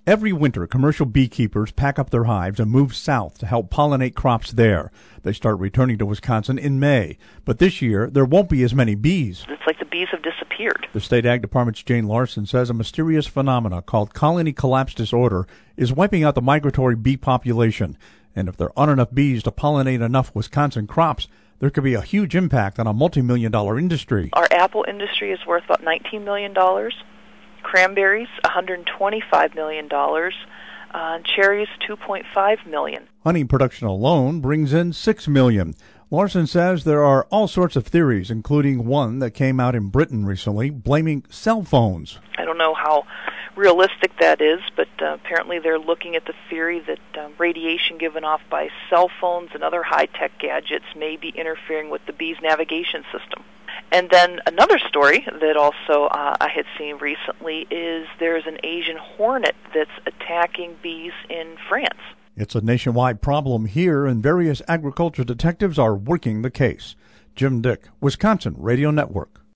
Every winter, commercial beekeepers pack up their hives and move south to help pollinate crops there. They start returning to Wisconsin in May. But this year, there won't be as many bees. It's like the bees have disappeared. The State Ag Department's Jane Larson says a mysterious phenomena called colony collapse disorder is wiping out the migratory bee population. And if there aren't enough bees to pollinate enough Wisconsin crops, there could be a huge impact on a multi-million-dollar industry. Our apple industry is worth about $19 million. Cranberries, $125 million. Cherries, $2.5 million. Honey production alone brings in $6 million. Larson says there are all sorts of theories, including one that came out in Britain recently, blaming cell phones. I don't know how realistic that is, but apparently they're looking at the theory that radiation given off by cell phones and other high-tech gadgets may be interfering with the bees' navigation system. And then another story that also I had seen recently is there's an Asian hornet that's attacking bees in France. It's a nationwide problem here, and various agriculture detectives are working the case. Jim Dick, Wisconsin Radio Network.